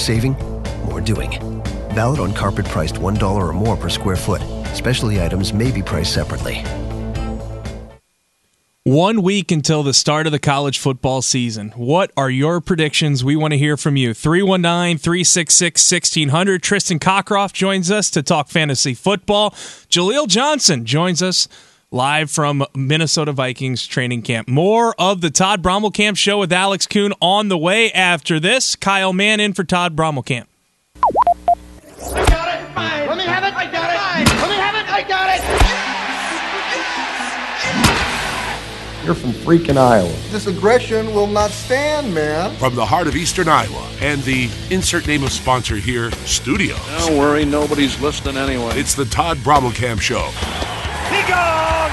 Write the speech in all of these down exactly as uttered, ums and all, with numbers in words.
saving, more doing. Valid on carpet priced one dollar or more per square foot. Specialty items may be priced separately. One week until the start of the college football season. What are your predictions? We want to hear from you. three one nine, three six six, one six zero zero. Tristan Cockcroft joins us to talk fantasy football. Jaleel Johnson joins us live from Minnesota Vikings training camp. More of the Todd Brommelkamp Show with Alex Kuhn on the way after this. Kyle Mann in for Todd Brommelkamp. I got it. Fine. Let me have it. I got it. Fine. Let me have it. I got it. You're from freaking Iowa. This aggression will not stand, man. From the heart of Eastern Iowa and the insert name of sponsor here, Studios. Don't worry, nobody's listening anyway. It's the Todd Brommelkamp Show. He gone.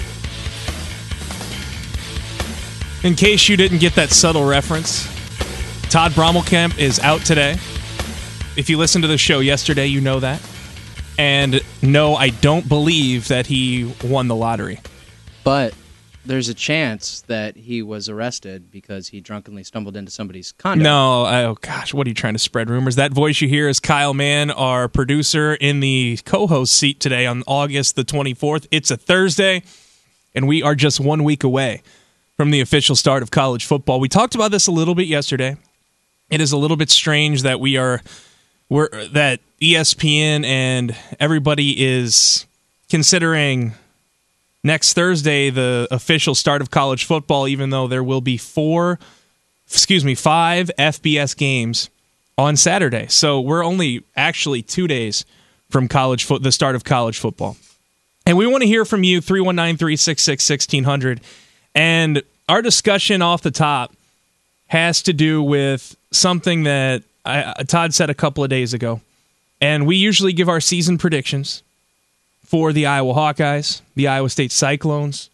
In case you didn't get that subtle reference, Todd Brommelkamp is out today. If you listened to the show yesterday, you know that. And no, I don't believe that he won the lottery. But there's a chance that he was arrested because he drunkenly stumbled into somebody's condo. No, oh gosh, what are you trying to spread rumors? That voice you hear is Kyle Mann, our producer in the co-host seat today on August the twenty-fourth. It's a Thursday, and we are just one week away from the official start of college football. We talked about this a little bit yesterday. It is a little bit strange that we are, we're that E S P N and everybody is considering next Thursday the official start of college football, even though there will be four, excuse me, five F B S games on Saturday. So we're only actually two days from college fo- the start of college football. And we want to hear from you, three one nine, three six six, one six zero zero. And our discussion off the top has to do with something that I, Todd said a couple of days ago. And we usually give our season predictions for the Iowa Hawkeyes, the Iowa State Cyclones.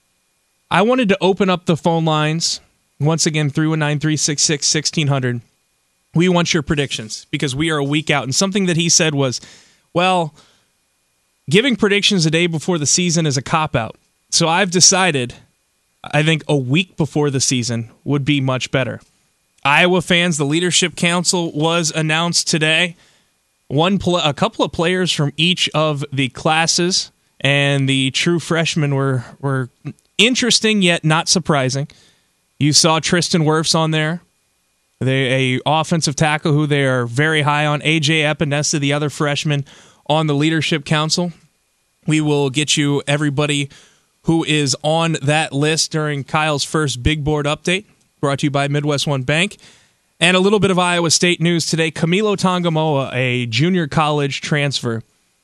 I wanted to open up the phone lines. Once again, three one nine, three six six, one six zero zero. We want your predictions because we are a week out. And something that he said was, well, giving predictions a day before the season is a cop-out. So I've decided, I think a week before the season would be much better. Iowa fans, the Leadership Council was announced today. One, pl- a couple of players from each of the classes, and the true freshmen were were interesting yet not surprising. You saw Tristan Wirfs on there, they a offensive tackle who they are very high on. A J Epinesa, the other freshman on the Leadership Council. We will get you everybody who is on that list during Kyle's first Big Board update, brought to you by Midwest One Bank. And a little bit of Iowa State news today. Camilo Tongamoa, a junior college transfer,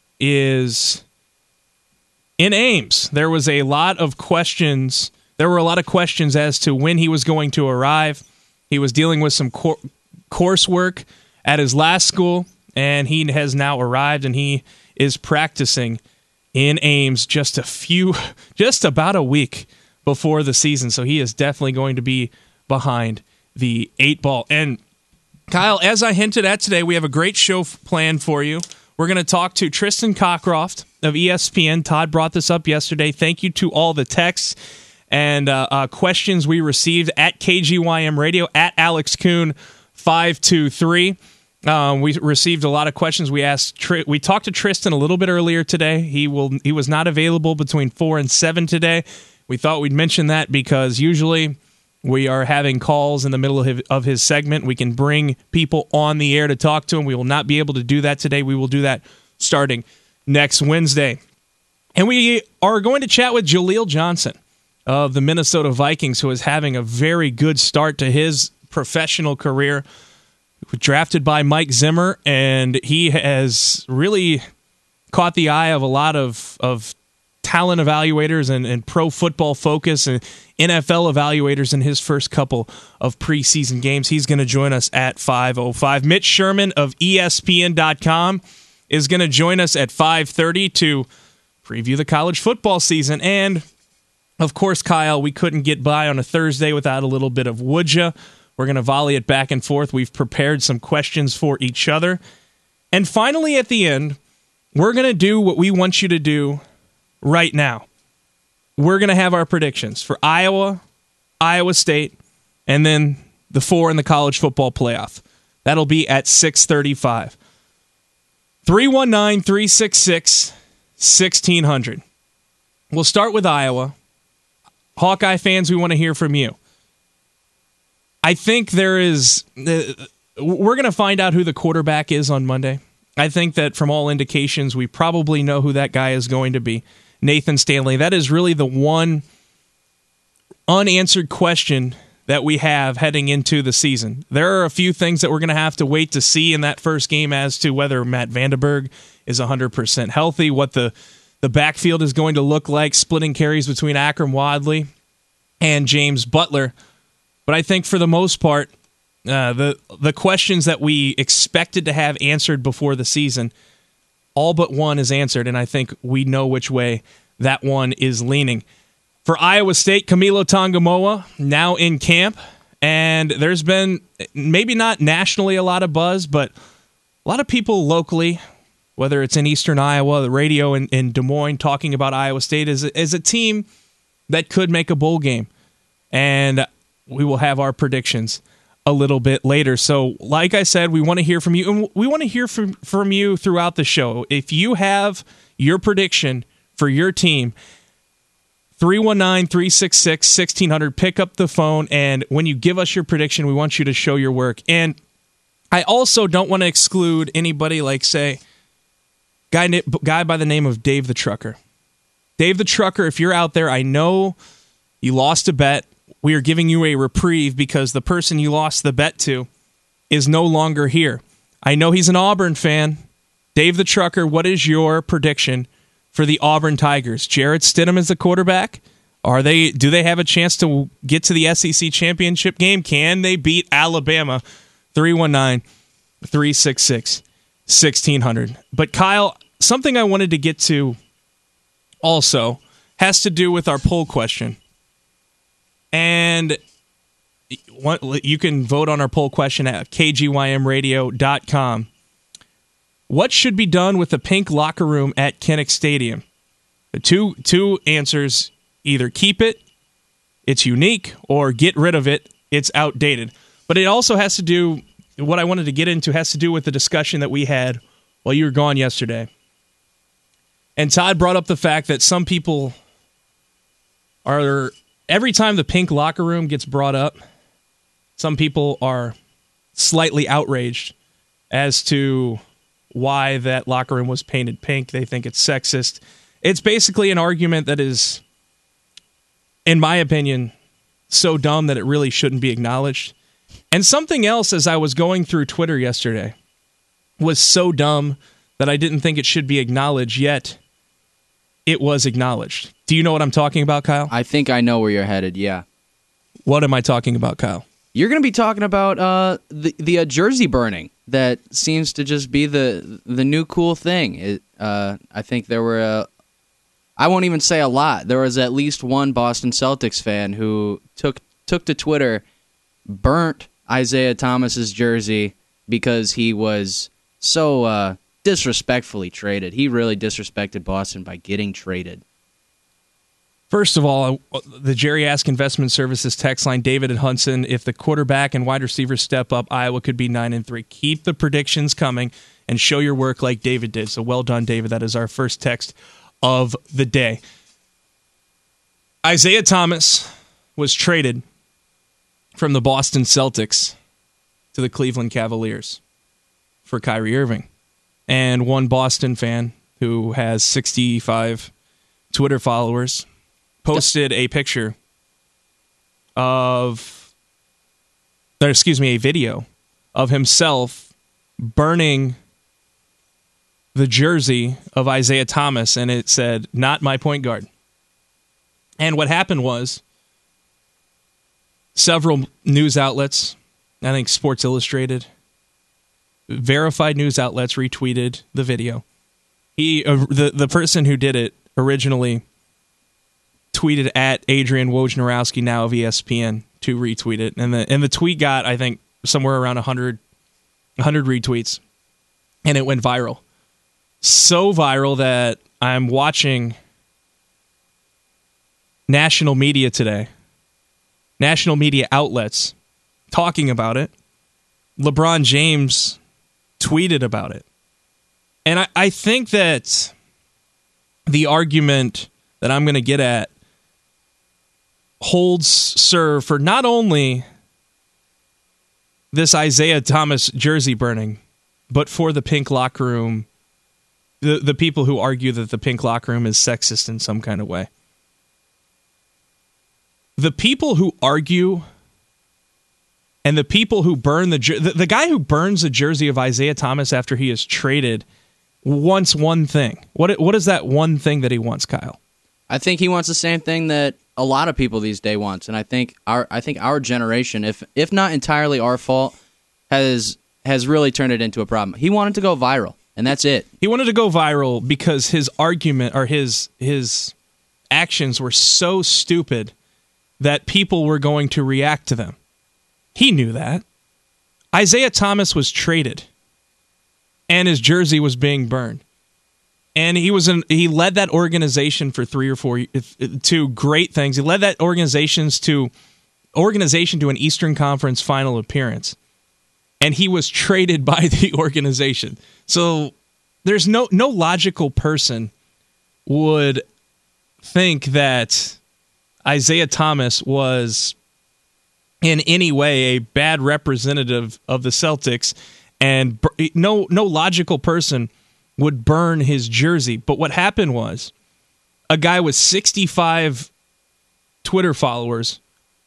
is in Ames. There was a lot of questions. There were a lot of questions as to when he was going to arrive. He was dealing with some cor- coursework at his last school, and he has now arrived, and he is practicing in Ames just a few, just about a week before the season. So he is definitely going to be behind the eight ball. And Kyle, as I hinted at today, we have a great show planned for you. We're going to talk to Tristan Cockcroft of E S P N. Todd brought this up yesterday. Thank you to all the texts and uh, uh, questions we received at K G Y M Radio, at Alex Kuhn five two three. Um, we received a lot of questions. We asked, Tri- we talked to Tristan a little bit earlier today. He will, he was not available between four and seven today. We thought we'd mention that because usually we are having calls in the middle of his, of his segment. We can bring people on the air to talk to him. We will not be able to do that today. We will do that starting next Wednesday. And we are going to chat with Jaleel Johnson of the Minnesota Vikings, who is having a very good start to his professional career. Drafted by Mike Zimmer, and he has really caught the eye of a lot of, of talent evaluators and, and pro football focus and N F L evaluators in his first couple of preseason games. He's going to join us at five oh five. Mitch Sherman of E S P N dot com is going to join us at five thirty to preview the college football season. And, of course, Kyle, we couldn't get by on a Thursday without a little bit of Would Ya? We're going to volley it back and forth. We've prepared some questions for each other. And finally, at the end, we're going to do what we want you to do right now. We're going to have our predictions for Iowa, Iowa State, and then the four in the college football playoff. That'll be at six thirty-five. three one nine, three six six, one six zero zero. We'll start with Iowa. Hawkeye fans, we want to hear from you. I think there is... Uh, we're going to find out who the quarterback is on Monday. I think that from all indications, we probably know who that guy is going to be. Nathan Stanley. That is really the one unanswered question that we have heading into the season. There are a few things that we're going to have to wait to see in that first game as to whether Matt Vandenberg is one hundred percent healthy, what the, the backfield is going to look like, splitting carries between Akram Wadley and James Butler. But I think for the most part, uh, the the questions that we expected to have answered before the season, all but one is answered, and I think we know which way that one is leaning. For Iowa State, Camilo Tongamoa now in camp, and there's been maybe not nationally a lot of buzz, but a lot of people locally, whether it's in Eastern Iowa, the radio in, in Des Moines, talking about Iowa State as a, as a team that could make a bowl game. And we will have our predictions a little bit later. So, like I said, we want to hear from you, and we want to hear from, from you throughout the show. If you have your prediction for your team, three one nine, three six six, one six zero zero, pick up the phone, and when you give us your prediction, we want you to show your work. And I also don't want to exclude anybody like, say, guy, guy by the name of Dave the Trucker. Dave the Trucker, if you're out there, I know you lost a bet. We are giving you a reprieve because the person you lost the bet to is no longer here. I know he's an Auburn fan. Dave the Trucker, what is your prediction for the Auburn Tigers? Jarrett Stidham is the quarterback. Are they? Do they have a chance to get to the S E C championship game? Can they beat Alabama? three one nine, three six six, one six zero zero. But Kyle, something I wanted to get to also has to do with our poll question. And you can vote on our poll question at k g y m radio dot com. What should be done with the pink locker room at Kinnick Stadium? The two two answers, either keep it, it's unique, or get rid of it, it's outdated. But it also has to do, what I wanted to get into has to do with the discussion that we had while you were gone yesterday. And Todd brought up the fact that some people are, every time the pink locker room gets brought up, some people are slightly outraged as to why that locker room was painted pink. They think it's sexist. It's basically an argument that is, in my opinion, so dumb that it really shouldn't be acknowledged. And something else, as I was going through Twitter yesterday, was so dumb that I didn't think it should be acknowledged, yet it was acknowledged. Do you know what I'm talking about, Kyle? I think I know where you're headed, yeah. What am I talking about, Kyle? You're going to be talking about uh, the, the uh, jersey burning that seems to just be the the new cool thing. It, uh, I think there were, a, I won't even say a lot, there was at least one Boston Celtics fan who took took to Twitter, burnt Isaiah Thomas's jersey because he was so uh, disrespectfully traded. He really disrespected Boston by getting traded. First of all, the Jerry Ask Investment Services text line, David and Hudson, if the quarterback and wide receivers step up, Iowa could be nine and three. Keep the predictions coming and show your work like David did. So well done, David. That is our first text of the day. Isaiah Thomas was traded from the Boston Celtics to the Cleveland Cavaliers for Kyrie Irving. And one Boston fan who has sixty-five Twitter followers posted a picture of, or excuse me, a video of himself burning the jersey of Isaiah Thomas, and it said, "Not my point guard." And what happened was several news outlets, I think Sports Illustrated, verified news outlets retweeted the video. He, uh, the, the person who did it originally tweeted at Adrian Wojnarowski, now of E S P N, to retweet it. And the and the tweet got, I think, somewhere around one hundred, one hundred retweets. And it went viral. So viral that I'm watching national media today, national media outlets talking about it. LeBron James tweeted about it. And I, I think that the argument that I'm going to get at holds serve for not only this Isaiah Thomas jersey burning, but for the pink locker room, the, the people who argue that the pink locker room is sexist in some kind of way. The people who argue and the people who burn the, the the guy who burns a jersey of Isaiah Thomas after he is traded wants one thing. What what is that one thing that he wants, Kyle? I think he wants the same thing that a lot of people these days wants, and I think our I think our generation, if if not entirely our fault, has has really turned it into a problem. He wanted to go viral, and that's it. He wanted to go viral because his argument or his his actions were so stupid that people were going to react to them. He knew that. Isaiah Thomas was traded, and his jersey was being burned. And he was in, he led that organization for three or four to great things. He led that organizations to organization to an Eastern Conference final appearance. And he was traded by the organization. So there's no no logical person would think that Isaiah Thomas was in any way a bad representative of the Celtics, and no no logical person would burn his jersey. But what happened was a guy with sixty-five Twitter followers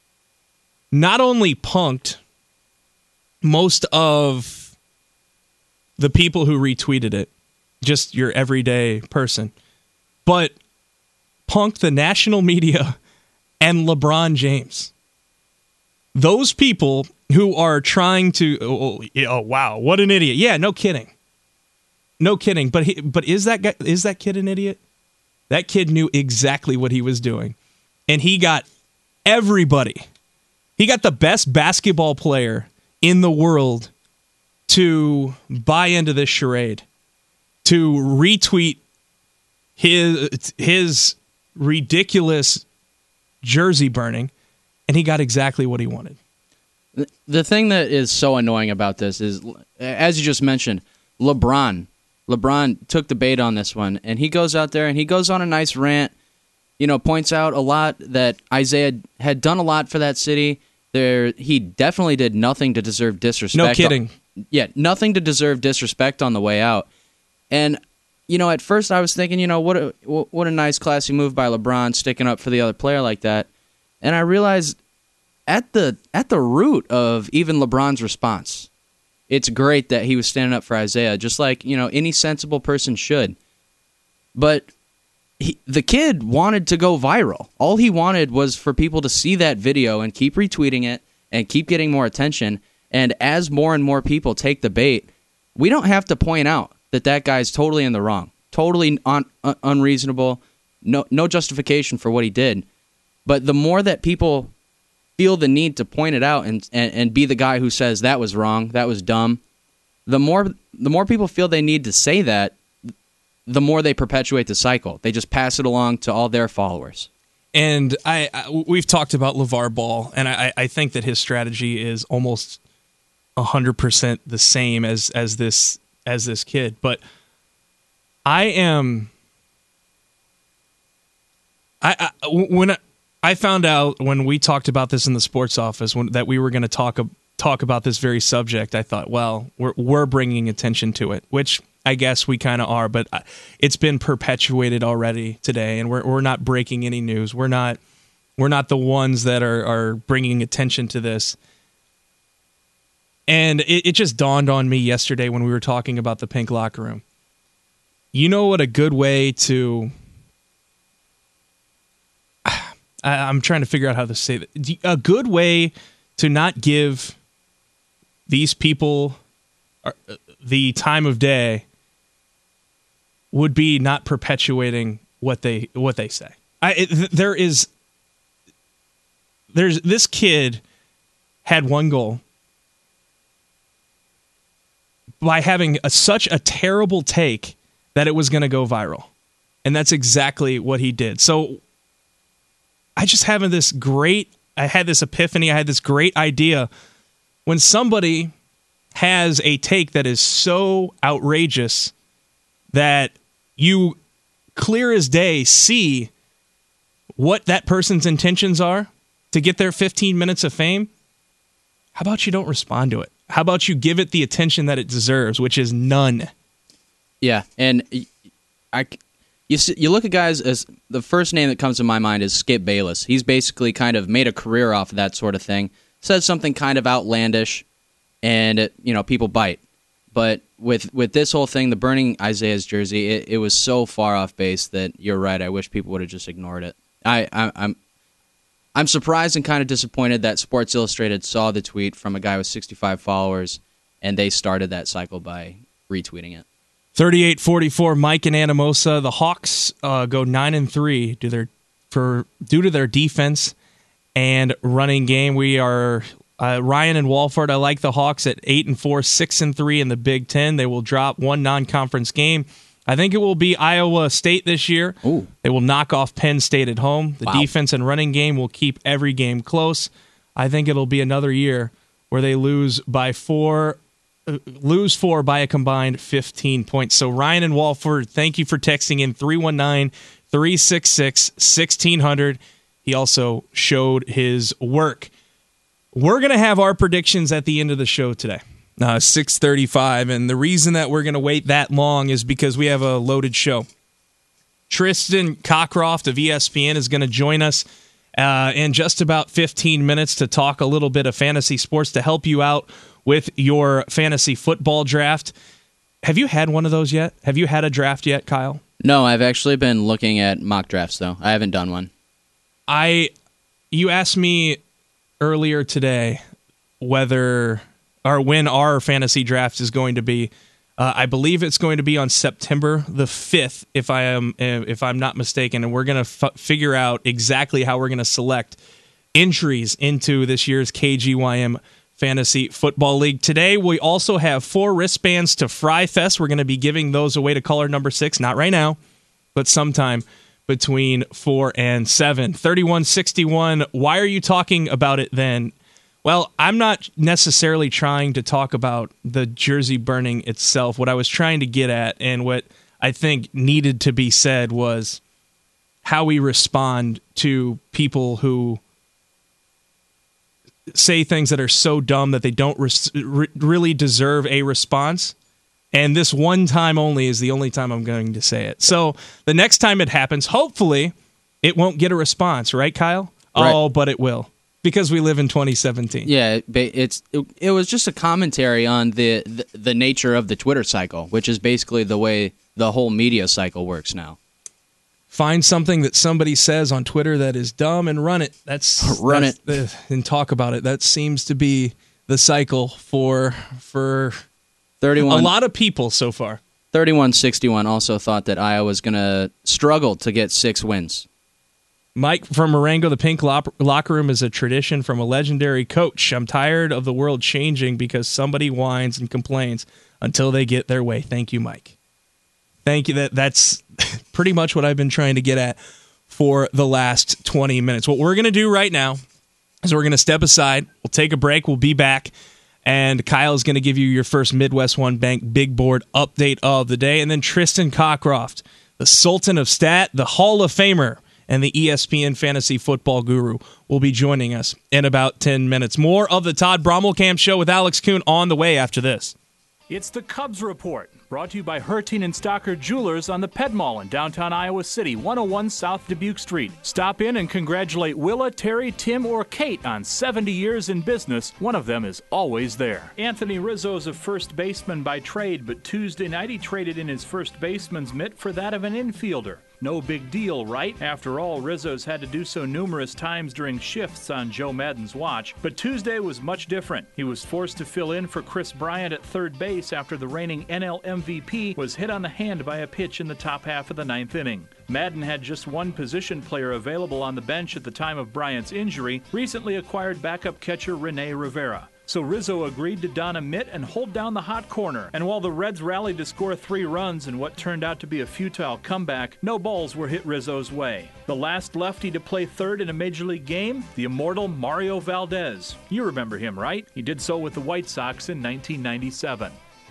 not only punked most of the people who retweeted it, just your everyday person, but punked the national media and LeBron James. Those people who are trying to, oh, oh wow, what an idiot. Yeah, no kidding. No kidding. But he, but is that guy, is that kid an idiot? That kid knew exactly what he was doing. And he got everybody. He got the best basketball player in the world to buy into this charade, to retweet his his ridiculous jersey burning, and he got exactly what he wanted. The thing that is so annoying about this is, as you just mentioned, LeBron. LeBron took the bait on this one, and he goes out there and he goes on a nice rant, you know, points out a lot that Isaiah had done a lot for that city. There, he definitely did nothing to deserve disrespect. No kidding. On, yeah, nothing to deserve disrespect on the way out. And, you know, at first I was thinking, you know, what a, what a nice, classy move by LeBron, sticking up for the other player like that. And I realized at the at the root of even LeBron's response, it's great that he was standing up for Isaiah, just like, you know, any sensible person should. But he, the kid wanted to go viral. All he wanted was for people to see that video and keep retweeting it and keep getting more attention. And as more and more people take the bait, we don't have to point out that that guy's totally in the wrong, totally un- un- unreasonable, no no justification for what he did. But the more that people feel the need to point it out and, and, and be the guy who says that was wrong, that was dumb, the more the more people feel they need to say that, the more they perpetuate the cycle. They just pass it along to all their followers. And I, I we've talked about LeVar Ball, and I, I think that his strategy is almost one hundred percent the same as as this as this kid. But I am I, I when I, I found out when we talked about this in the sports office when, that we were going to talk talk about this very subject, I thought, well, we're we're bringing attention to it, which I guess we kind of are, but it's been perpetuated already today, and we're we're not breaking any news. We're not we're not the ones that are are bringing attention to this. And it, it just dawned on me yesterday when we were talking about the pink locker room. You know what a good way to I'm trying to figure out how to say that. A good way to not give these people the time of day would be not perpetuating what they what they say. I, it, there is there's this kid had one goal by having a, such a terrible take that it was going to go viral, and that's exactly what he did. So I just having this great, I had this epiphany, I had this great idea when somebody has a take that is so outrageous that you clear as day see what that person's intentions are to get their fifteen minutes of fame, how about you don't respond to it? How about you give it the attention that it deserves, which is none? Yeah, and I, you you look at guys as the first name that comes to my mind is Skip Bayless. He's basically kind of made a career off of that sort of thing. Says something kind of outlandish, and it, you know, people bite. But with with this whole thing, the burning Isaiah's jersey, it, it was so far off base that you're right. I wish people would have just ignored it. I, I I'm I'm surprised and kind of disappointed that Sports Illustrated saw the tweet from a guy with sixty-five followers, and they started that cycle by retweeting it. thirty-eight forty-four, Mike and Anamosa. The Hawks uh, go nine and three due their for due to their defense and running game. We are uh, Ryan and Walford. I like the Hawks at eight and four, six and three in the Big Ten. They will drop one non-conference game. I think it will be Iowa State this year. Ooh. They will knock off Penn State at home. The Wow. defense and running game will keep every game close. I think it'll be another year where they lose by four, uh, lose four by a combined fifteen points. So Ryan and Walford, thank you for texting in three one nine, three six six, one six zero zero. He also showed his work. We're going to have our predictions at the end of the show today. Uh, six thirty-five, and the reason that we're going to wait that long is because we have a loaded show. Tristan Cockcroft of E S P N is going to join us uh, in just about fifteen minutes to talk a little bit of fantasy sports to help you out with your fantasy football draft. Have you had one of those yet? Have you had a draft yet, Kyle? No, I've actually been looking at mock drafts, though. I haven't done one. I, you asked me earlier today whether... or when our fantasy draft is going to be. Uh, I believe it's going to be on September the fifth, if I am if I'm not mistaken, and we're going to f- figure out exactly how we're going to select entries into this year's K G Y M Fantasy Football League. Today, we also have four wristbands to Fry Fest. We're going to be giving those away to caller number six, not right now, but sometime between four and seven. thirty-one sixty-one, why are you talking about it then? Well, I'm not necessarily trying to talk about the jersey burning itself. What I was trying to get at and what I think needed to be said was how we respond to people who say things that are so dumb that they don't res- re- really deserve a response. And this one time only is the only time I'm going to say it. So the next time it happens, hopefully it won't get a response, right, Kyle? Right. Oh, but it will. Because we live in twenty seventeen. Yeah, it's it, it was just a commentary on the, the the nature of the Twitter cycle, which is basically the way the whole media cycle works now. Find something that somebody says on Twitter that is dumb and run it. That's run that's it the, and talk about it. That seems to be the cycle for for thirty-one a lot of people so far. thirty-one sixty-one also thought that Iowa was going to struggle to get six wins. Mike from Marengo, the pink locker room is a tradition from a legendary coach. I'm tired of the world changing because somebody whines and complains until they get their way. Thank you, Mike. Thank you. That That's pretty much what I've been trying to get at for the last twenty minutes. What we're going to do right now is we're going to step aside. We'll take a break. We'll be back. And Kyle is going to give you your first Midwest One Bank Big Board update of the day. And then Tristan Cockcroft, the Sultan of Stat, the Hall of Famer, and the E S P N Fantasy Football Guru will be joining us in about ten minutes. More of the Todd Brommelkamp Show with Alex Kuhn on the way after this. It's the Cubs Report, brought to you by Hertine and Stocker Jewelers on the Ped Mall in downtown Iowa City, one oh one South Dubuque Street. Stop in and congratulate Willa, Terry, Tim, or Kate on seventy years in business. One of them is always there. Anthony Rizzo's a first baseman by trade, but Tuesday night he traded in his first baseman's mitt for that of an infielder. No big deal, right? After all, Rizzo's had to do so numerous times during shifts on Joe Maddon's watch. But Tuesday was much different. He was forced to fill in for Chris Bryant at third base after the reigning N L M V P was hit on the hand by a pitch in the top half of the ninth inning. Maddon had just one position player available on the bench at the time of Bryant's injury, recently acquired backup catcher Rene Rivera. so Rizzo agreed to don a mitt and hold down the hot corner. And while the Reds rallied to score three runs in what turned out to be a futile comeback, no balls were hit Rizzo's way. The last lefty to play third in a Major League game, the immortal Mario Valdez. You remember him, right? He did so with the White Sox in nineteen ninety-seven.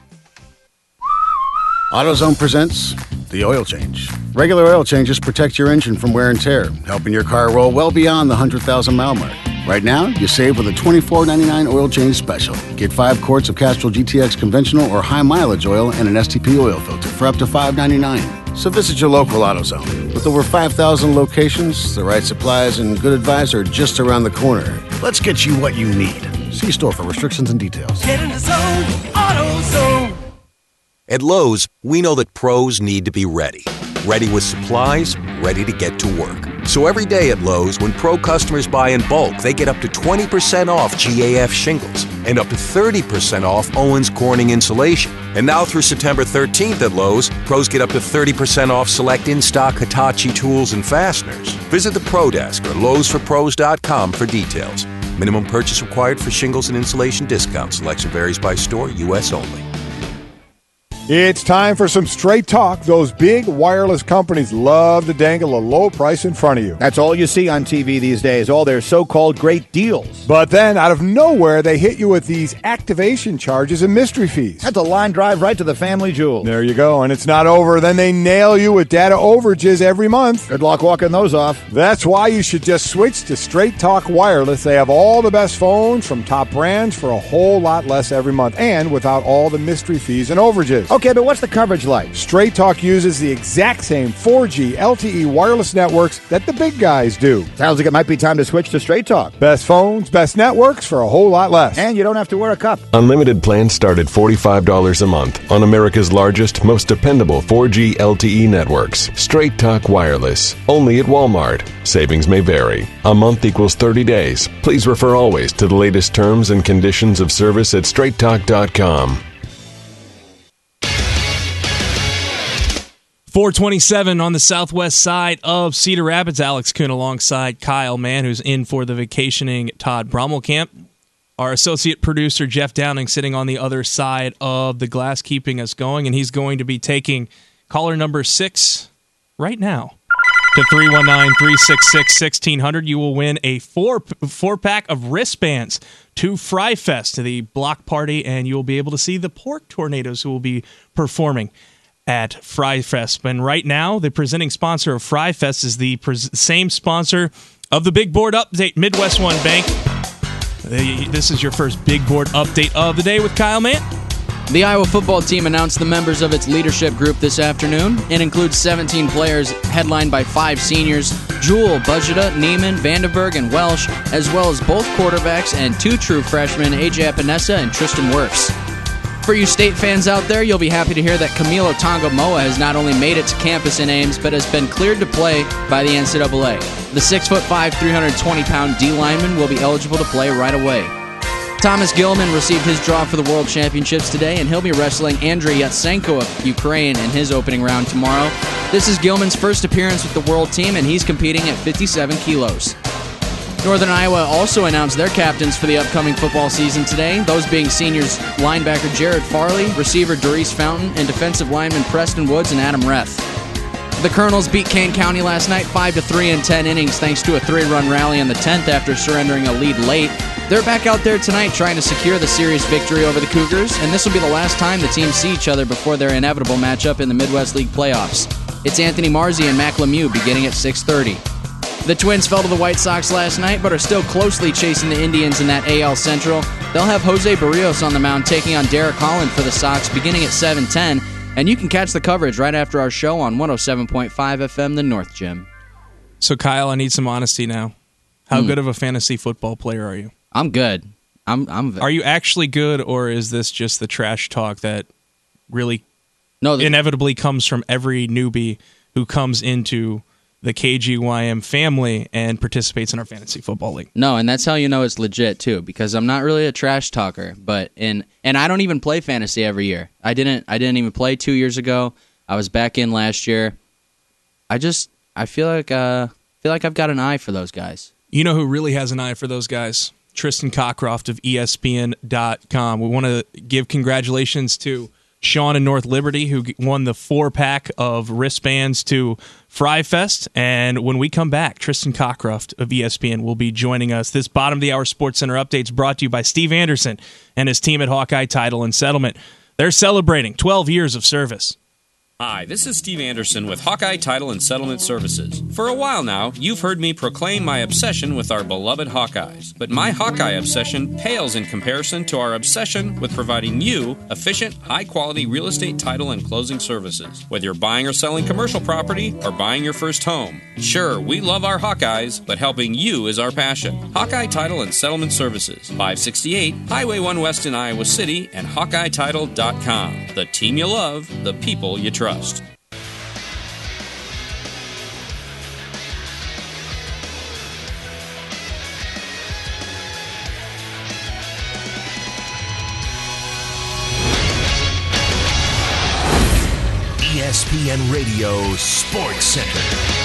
AutoZone presents the oil change. Regular oil changes protect your engine from wear and tear, helping your car roll well beyond the one hundred thousand mile mark. Right now, you save with a twenty-four ninety-nine oil change special. Get five quarts of Castrol G T X conventional or high mileage oil and an S T P oil filter for up to five ninety-nine. So visit your local AutoZone. With over five thousand locations, the right supplies, and good advice are just around the corner. Let's get you what you need. See store for restrictions and details. Get in the zone, AutoZone. At Lowe's, we know that pros need to be ready. Ready with supplies, ready to get to work. So every day at Lowe's, when pro customers buy in bulk, they get up to twenty percent off G A F shingles and up to thirty percent off Owens Corning insulation. And now through September thirteenth at Lowe's, pros get up to thirty percent off select in-stock Hitachi tools and fasteners. Visit the Pro Desk or Lowe's For Pros dot com for details. Minimum purchase required for shingles and insulation discount. Selection varies by store, U S only. It's time for some straight talk. Those big wireless companies love to dangle a low price in front of you. That's all you see on T V these days, all their so-called great deals. But then, out of nowhere, they hit you with these activation charges and mystery fees. That's a line drive right to the family jewel. There you go, and it's not over. Then they nail you with data overages every month. Good luck walking those off. That's why you should just switch to Straight Talk Wireless. They have all the best phones from top brands for a whole lot less every month, and without all the mystery fees and overages. Okay, but what's the coverage like? Straight Talk uses the exact same four G L T E wireless networks that the big guys do. Sounds like it might be time to switch to Straight Talk. Best phones, best networks for a whole lot less. And you don't have to wear a cup. Unlimited plans start at forty-five dollars a month on America's largest, most dependable four G L T E networks. Straight Talk Wireless. Only at Walmart. Savings may vary. A month equals thirty days. Please refer always to the latest terms and conditions of service at straight talk dot com. four twenty-seven on the southwest side of Cedar Rapids. Alex Kuhn alongside Kyle Mann, who's in for the vacationing Todd Brummelkamp. Our associate producer, Jeff Downing, sitting on the other side of the glass, keeping us going, and he's going to be taking caller number six right now. To three one nine, three six six, one six zero zero, you will win a four, four-pack of wristbands to Fry Fest, to the block party, and you'll be able to see the Pork Tornadoes who will be performing at Fry Fest. And right now, the presenting sponsor of Fry Fest is the pres- same sponsor of the Big Board Update, Midwest One Bank. This is your first Big Board Update of the day with Kyle Mann. The Iowa football team announced the members of its leadership group this afternoon. It includes seventeen players, headlined by five seniors, Jewell, Budgeta, Neiman, Vandenberg, and Welsh, as well as both quarterbacks and two true freshmen, A J Epinesa and Tristan Wirfs. For you state fans out there, you'll be happy to hear that Camilo Tonga-Moa has not only made it to campus in Ames, but has been cleared to play by the N C double A. The six foot five, three hundred twenty pound D lineman will be eligible to play right away. Thomas Gilman received his draw for the World Championships today, and he'll be wrestling Andrei Yatsenko of Ukraine in his opening round tomorrow. This is Gilman's first appearance with the World Team, and he's competing at fifty-seven kilos. Northern Iowa also announced their captains for the upcoming football season today, those being seniors linebacker Jared Farley, receiver Doris Fountain, and defensive linemen Preston Woods and Adam Reth. The Colonels beat Kane County last night five to three in ten innings thanks to a three-run rally in the tenth after surrendering a lead late. They're back out there tonight trying to secure the series victory over the Cougars, and this will be the last time the teams see each other before their inevitable matchup in the Midwest League playoffs. It's Anthony Marzi and Mac Lemieux beginning at six thirty. The Twins fell to the White Sox last night, but are still closely chasing the Indians in that A L Central. They'll have Jose Barrios on the mound taking on Derek Holland for the Sox beginning at seven ten, and you can catch the coverage right after our show on one oh seven point five F M, The North Gym. So, Kyle, I need some honesty now. How Hmm. good of a fantasy football player are you? I'm good. I'm. I'm. Are you actually good, or is this just the trash talk that really no, the- inevitably comes from every newbie who comes into the K G Y M family and participates in our fantasy football league? No, and that's how you know it's legit too, because I'm not really a trash talker, but in and I don't even play fantasy every year. I didn't I didn't even play two years ago. I was back in last year. I just I feel like uh feel like I've got an eye for those guys. You know who really has an eye for those guys? Tristan Cockcroft of E S P N dot com. We want to give congratulations to Sean in North Liberty, who won the four-pack of wristbands to Fry Fest. And when we come back, Tristan Cockcroft of E S P N will be joining us. This bottom of the hour Sports Center update is brought to you by Steve Anderson and his team at Hawkeye Title and Settlement. They're celebrating twelve years of service. Hi, this is Steve Anderson with Hawkeye Title and Settlement Services. For a while now, you've heard me proclaim my obsession with our beloved Hawkeyes. But my Hawkeye obsession pales in comparison to our obsession with providing you efficient, high-quality real estate title and closing services. Whether you're buying or selling commercial property or buying your first home. Sure, we love our Hawkeyes, but helping you is our passion. Hawkeye Title and Settlement Services, five sixty-eight Highway one West in Iowa City and Hawkeye Title dot com. The team you love, the people you trust. Trust. E S P N Radio Sports Center.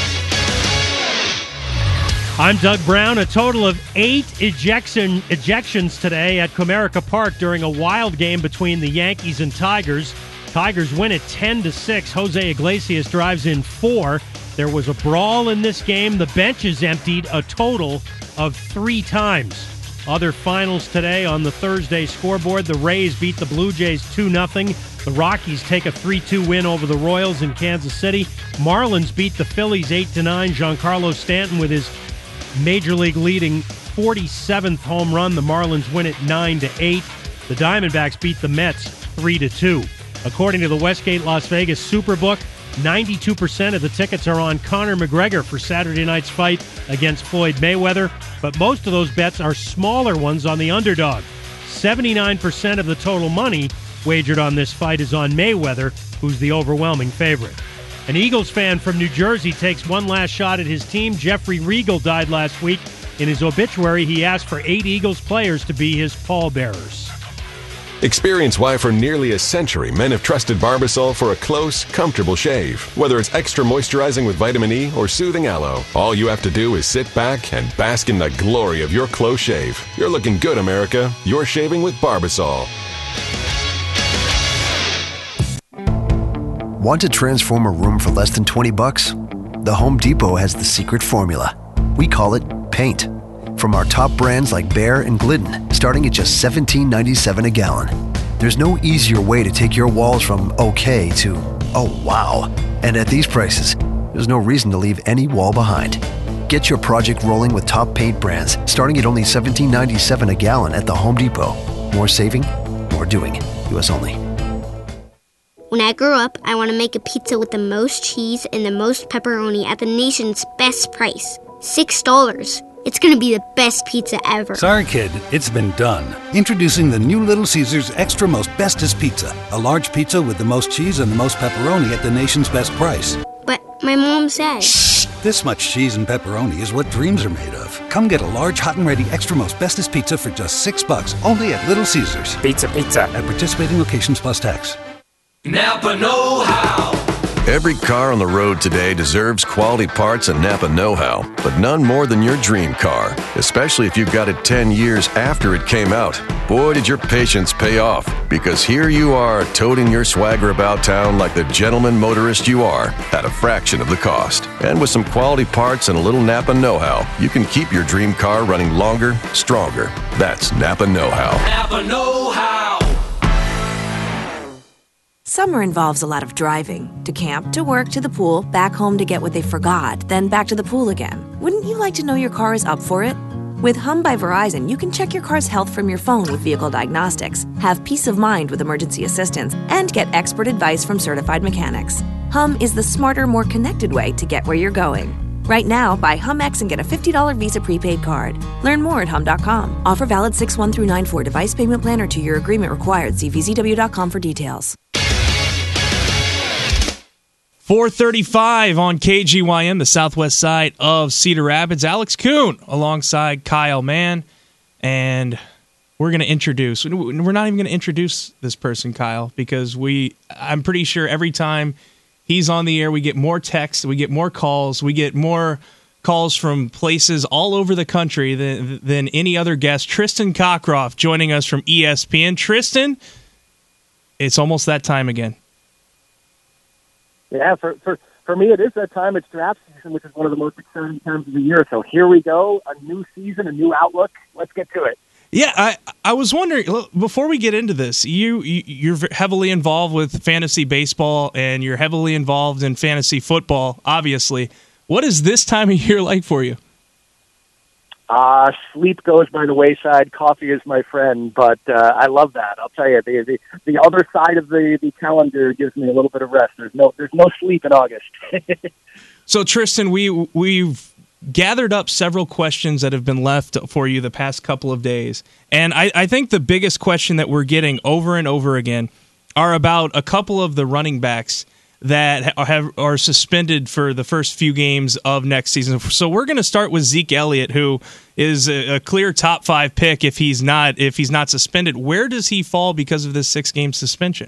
I'm Doug Brown. A total of eight ejection ejections today at Comerica Park during a wild game between the Yankees and Tigers. Tigers win it ten to six. Jose Iglesias drives in four. There was a brawl in this game. The benches emptied a total of three times. Other finals today on the Thursday scoreboard. The Rays beat the Blue Jays two nothing. The Rockies take a three two win over the Royals in Kansas City. Marlins beat the Phillies eight to nine. Giancarlo Stanton with his Major League leading forty-seventh home run. The Marlins win it nine to eight. The Diamondbacks beat the Mets three to two. According to the Westgate Las Vegas Superbook, ninety-two percent of the tickets are on Conor McGregor for Saturday night's fight against Floyd Mayweather, but most of those bets are smaller ones on the underdog. seventy-nine percent of the total money wagered on this fight is on Mayweather, who's the overwhelming favorite. An Eagles fan from New Jersey takes one last shot at his team. Jeffrey Regal died last week. In his obituary, he asked for eight Eagles players to be his pallbearers. Experience why for nearly a century men have trusted Barbasol for a close, comfortable shave. Whether it's extra moisturizing with vitamin E or soothing aloe, all you have to do is sit back and bask in the glory of your close shave. You're looking good, America. You're shaving with Barbasol. Want to transform a room for less than twenty bucks? The Home Depot has the secret formula. We call it paint. From our top brands like Behr and Glidden, starting at just seventeen ninety-seven a gallon. There's no easier way to take your walls from okay to, oh wow. And at these prices, there's no reason to leave any wall behind. Get your project rolling with top paint brands, starting at only seventeen ninety-seven a gallon at the Home Depot. More saving, more doing. U S only. When I grow up, I want to make a pizza with the most cheese and the most pepperoni at the nation's best price. Six dollars. It's going to be the best pizza ever. Sorry, kid, it's been done. Introducing the new Little Caesars Extra Most Bestest Pizza. A large pizza with the most cheese and the most pepperoni at the nation's best price. But my mom said... Shh! This much cheese and pepperoni is what dreams are made of. Come get a large, hot and ready Extra Most Bestest Pizza for just six bucks, only at Little Caesars. Pizza, pizza. At participating locations plus tax. Napa know-how. Every car on the road today deserves quality parts and Napa know-how, but none more than your dream car, especially if you've got it ten years after it came out. Boy, did your patience pay off, because here you are toting your swagger about town like the gentleman motorist you are at a fraction of the cost. And with some quality parts and a little Napa know-how, you can keep your dream car running longer, stronger. That's Napa know-how. Napa know-how. Summer involves a lot of driving. To camp, to work, to the pool, back home to get what they forgot, then back to the pool again. Wouldn't you like to know your car is up for it? With Hum by Verizon, you can check your car's health from your phone with vehicle diagnostics, have peace of mind with emergency assistance, and get expert advice from certified mechanics. Hum is the smarter, more connected way to get where you're going. Right now, buy HumX and get a fifty dollars Visa prepaid card. Learn more at hum dot com. Offer valid six one through nine four. Device payment plan or two-year agreement required. See v z w dot com for details. four thirty-five on K G Y M, the southwest side of Cedar Rapids. Alex Kuhn alongside Kyle Mann. And we're going to introduce, we're not even going to introduce this person, Kyle, because we, I'm pretty sure every time he's on the air, we get more texts, we get more calls, we get more calls from places all over the country than, than any other guest. Tristan Cockcroft joining us from E S P N. Tristan, it's almost that time again. Yeah, for, for, for me, it is that time. It's draft season, which is one of the most exciting times of the year. So here we go, a new season, a new outlook. Let's get to it. Yeah, I I was wondering, before we get into this, you, you, you're heavily involved with fantasy baseball, and you're heavily involved in fantasy football, obviously. What is this time of year like for you? Uh, sleep goes by the wayside. Coffee is my friend, but uh, I love that. I'll tell you, the, the the other side of the, the calendar gives me a little bit of rest. There's no there's no sleep in August. So, Tristan, we we've gathered up several questions that have been left for you the past couple of days, and I, I think the biggest question that we're getting over and over again are about a couple of the running backs that have, are suspended for the first few games of next season. So we're going to start with Zeke Elliott, who is a, a clear top five pick if he's not if he's not suspended. Where does he fall because of this six game suspension?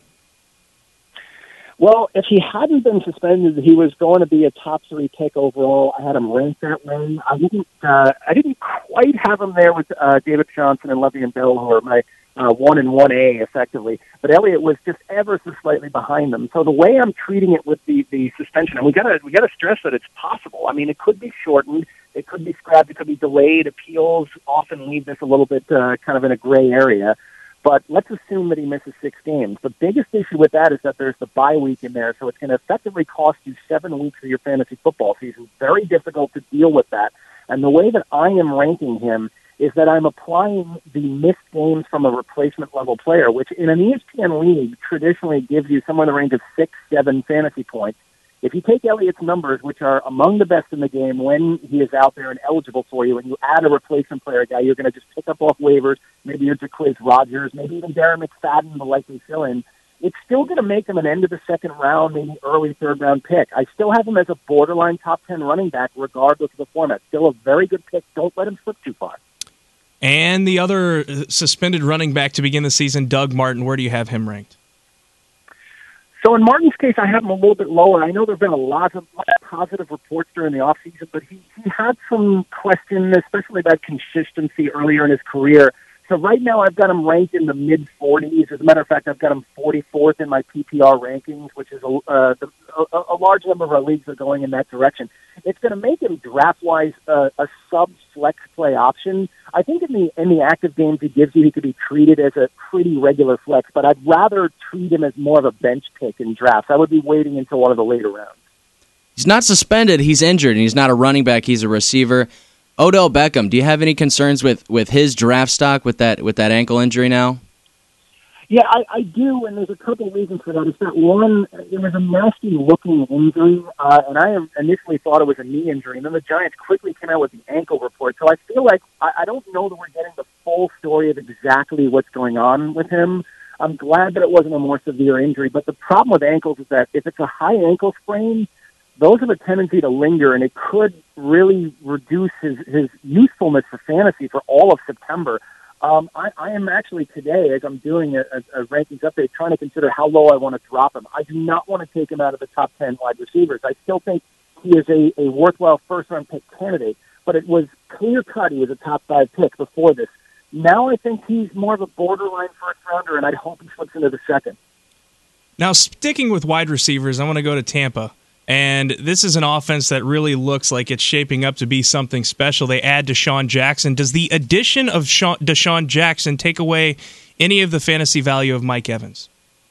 Well, if he hadn't been suspended, he was going to be a top three pick overall. I had him ranked that way. I didn't. Uh, I didn't quite have him there with uh, David Johnson and Le'Veon Bell, who are my Uh, one and one A effectively, but Elliott was just ever so slightly behind them. So the way I'm treating it with the, the suspension, and we gotta we gotta stress that it's possible. I mean, it could be shortened, it could be scrapped, it could be delayed. Appeals often leave this a little bit uh, kind of in a gray area. But let's assume that he misses six games. The biggest issue with that is that there's the bye week in there, so it's going to effectively cost you seven weeks of your fantasy football season. Very difficult to deal with that. And the way that I am ranking him is that I'm applying the missed games from a replacement level player, which in an E S P N league traditionally gives you somewhere in the range of six, seven fantasy points. If you take Elliott's numbers, which are among the best in the game when he is out there and eligible for you, and you add a replacement player, a guy you're going to just pick up off waivers, maybe you're Jaquiz Rogers, maybe even Darren McFadden, the likely fill-in, it's still going to make him an end of the second round, maybe early third round pick. I still have him as a borderline top ten running back regardless of the format. Still a very good pick. Don't let him slip too far. And the other suspended running back to begin the season, Doug Martin, where do you have him ranked? So in Martin's case, I have him a little bit lower. I know there have been a lot of, lot of positive reports during the offseason, but he, he had some question, especially about consistency earlier in his career. So right now I've got him ranked in the mid forties. As a matter of fact, I've got him forty-fourth in my P P R rankings, which is a, uh, the, a, a large number of our leagues are going in that direction. It's going to make him draft-wise uh, a sub-flex play option. I think in the in the active games he gives you, he could be treated as a pretty regular flex, but I'd rather treat him as more of a bench pick in drafts. I would be waiting until one of the later rounds. He's not suspended. He's injured, and he's not a running back. He's a receiver. Odell Beckham, do you have any concerns with, with his draft stock with that with that ankle injury now? Yeah, I, I do, and there's a couple of reasons for that. It's that one, it was a nasty-looking injury, uh, and I initially thought it was a knee injury, and then the Giants quickly came out with the ankle report. So I feel like I, I don't know that we're getting the full story of exactly what's going on with him. I'm glad that it wasn't a more severe injury, but the problem with ankles is that if it's a high ankle sprain, those have a tendency to linger, and it could really reduce his, his usefulness for fantasy for all of September. Um, I, I am actually today, as I'm doing a, a, a rankings update, trying to consider how low I want to drop him. I do not want to take him out of the top ten wide receivers. I still think he is a, a worthwhile first-round pick candidate, but it was clear-cut he was a top five pick before this. Now I think he's more of a borderline first-rounder, and I hope he slips into the second. Now, sticking with wide receivers, I want to go to Tampa. And this is an offense that really looks like it's shaping up to be something special. They add Deshaun Jackson. Does the addition of Sean, Deshaun Jackson take away any of the fantasy value of Mike Evans?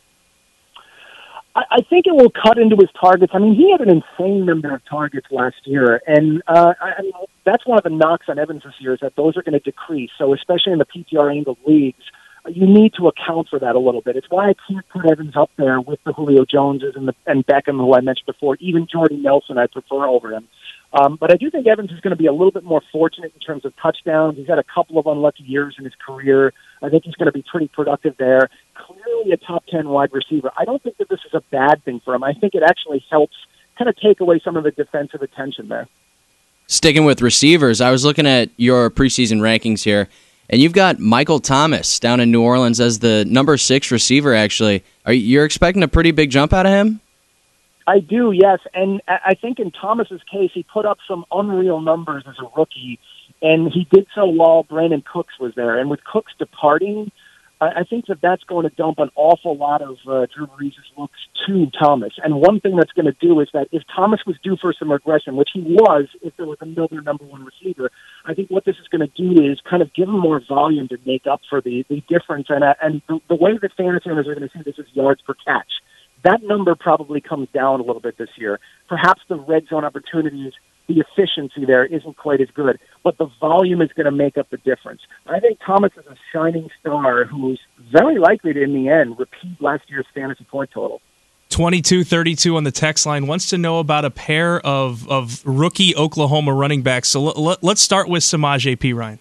I, I think it will cut into his targets. I mean, he had an insane number of targets last year, and uh, I, I mean, that's one of the knocks on Evans this year is that those are going to decrease. So especially in the P P R-angled leagues, you need to account for that a little bit. It's why I can't put Evans up there with the Julio Joneses and the and Beckham, who I mentioned before. Even Jordy Nelson, I prefer over him. Um, but I do think Evans is going to be a little bit more fortunate in terms of touchdowns. He's had a couple of unlucky years in his career. I think he's going to be pretty productive there. Clearly a top ten wide receiver. I don't think that this is a bad thing for him. I think it actually helps kind of take away some of the defensive attention there. Sticking with receivers, I was looking at your preseason rankings here, and you've got Michael Thomas down in New Orleans as the number six receiver, actually. Are you, you're expecting a pretty big jump out of him? I do, yes. And I think in Thomas's case, he put up some unreal numbers as a rookie, and he did so while Brandon Cooks was there. And with Cooks departing, I think that that's going to dump an awful lot of uh, Drew Brees' looks to Thomas. And one thing that's going to do is that if Thomas was due for some regression, which he was if there was another number one receiver, I think what this is going to do is kind of give him more volume to make up for the, the difference. And, uh, and the, the way that fantasy owners are going to see this is yards per catch. That number probably comes down a little bit this year. Perhaps the red zone opportunities, the efficiency there isn't quite as good, but the volume is going to make up the difference. I think Thomas is a shining star who's very likely to, in the end, repeat last year's fantasy point total. twenty-two thirty-two on the text line wants to know about a pair of, of rookie Oklahoma running backs. So l- l- let's start with Samaje Perine.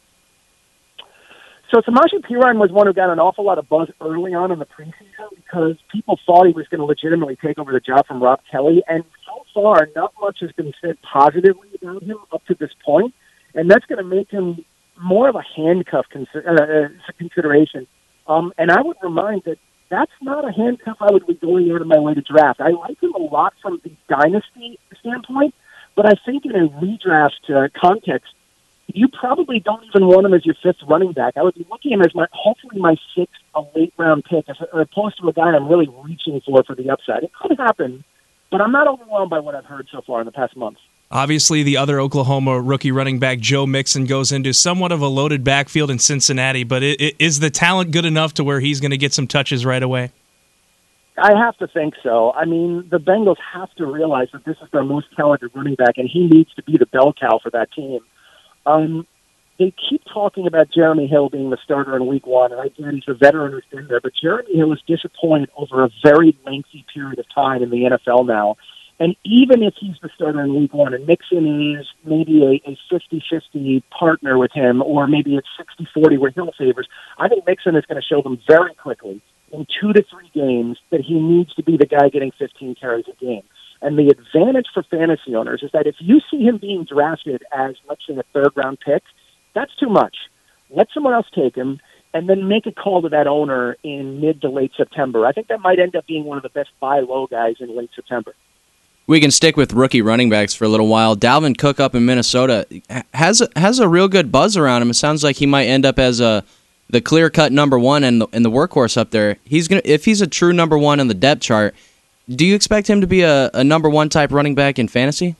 So Samaje Perine was one who got an awful lot of buzz early on in the preseason because people thought he was going to legitimately take over the job from Rob Kelly, and so far not much has been said positively about him up to this point, and that's going to make him more of a handcuff consider- uh, consideration. Um, and I would remind that that's not a handcuff I would be going out of my way to draft. I like him a lot from the dynasty standpoint, but I think in a redraft uh, context, you probably don't even want him as your fifth running back. I would be looking at him as my hopefully my sixth, a late round pick, as opposed to a guy I'm really reaching for for the upside. It could happen, but I'm not overwhelmed by what I've heard so far in the past month. Obviously, the other Oklahoma rookie running back, Joe Mixon, goes into somewhat of a loaded backfield in Cincinnati, but it, it, is the talent good enough to where he's going to get some touches right away? I have to think so. I mean, the Bengals have to realize that this is their most talented running back, and he needs to be the bell cow for that team. Um, they keep talking about Jeremy Hill being the starter in week one, and I get he's a veteran who's been there, but Jeremy Hill is disappointed over a very lengthy period of time in the N F L now. And even if he's the starter in week one and Mixon is maybe a, a fifty-fifty partner with him, or maybe it's sixty forty where Hill favors, I think Mixon is going to show them very quickly in two to three games that he needs to be the guy getting fifteen carries a game. And the advantage for fantasy owners is that if you see him being drafted as, let's say, a third-round pick, that's too much. Let someone else take him, and then make a call to that owner in mid to late September. I think that might end up being one of the best buy low guys in late September. We can stick with rookie running backs for a little while. Dalvin Cook up in Minnesota has a, has a real good buzz around him. It sounds like he might end up as a the clear-cut number one and the, and the workhorse up there. He's gonna if he's a true number one in the depth chart. Do you expect him to be a, a number one type running back in fantasy?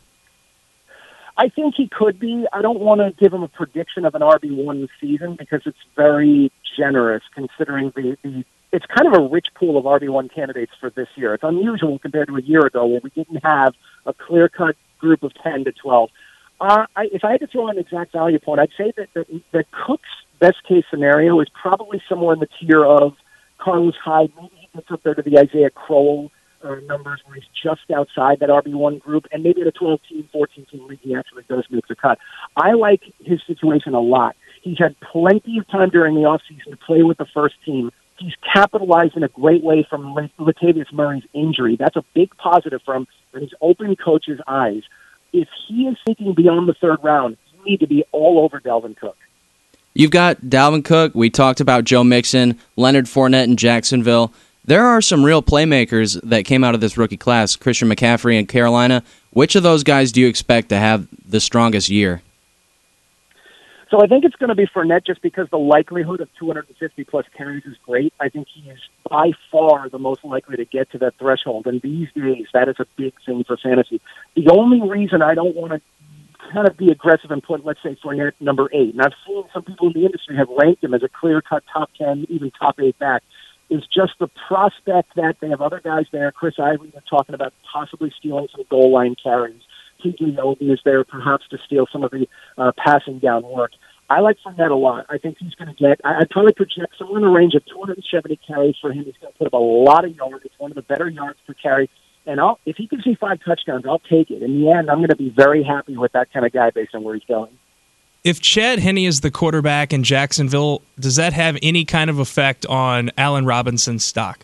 I think he could be. I don't want to give him a prediction of an R B one season because it's very generous considering the, the it's kind of a rich pool of R B one candidates for this year. It's unusual compared to a year ago where we didn't have a clear-cut group of ten to twelve. Uh, I, if I had to throw an exact value point, I'd say that, that, that Cook's best-case scenario is probably somewhere in the tier of Carlos Hyde. Maybe he gets up there to the Isaiah Crowell Uh, numbers where he's just outside that R B one group, and maybe in a twelve-team, fourteen-team league he actually does make the cut. I like his situation a lot. He's had plenty of time during the offseason to play with the first team. He's capitalized in a great way from Latavius Murray's injury. That's a big positive for him, and he's opened coaches' eyes. If he is thinking beyond the third round, you need to be all over Dalvin Cook. You've got Dalvin Cook. We talked about Joe Mixon, Leonard Fournette in Jacksonville. There are some real playmakers that came out of this rookie class. Christian McCaffrey in Carolina. Which of those guys do you expect to have the strongest year? So I think it's going to be Fournette just because the likelihood of two hundred fifty plus carries is great. I think he is by far the most likely to get to that threshold. And these days, that is a big thing for fantasy. The only reason I don't want to kind of be aggressive and put, let's say, Fournette number eight, and I've seen some people in the industry have ranked him as a clear-cut top ten, even top eight back, is just the prospect that they have other guys there. Chris Ivory, they're talking about possibly stealing some goal line carries. T J Yeldon is there perhaps to steal some of the uh, passing down work. I like Fournette a lot. I think he's going to get, I, I'd probably project somewhere in the range of two hundred seventy carries for him. He's going to put up a lot of yards. It's one of the better yards per carry. And I'll, if he gives me five touchdowns, I'll take it. In the end, I'm going to be very happy with that kind of guy based on where he's going. If Chad Henne is the quarterback in Jacksonville, does that have any kind of effect on Allen Robinson's stock?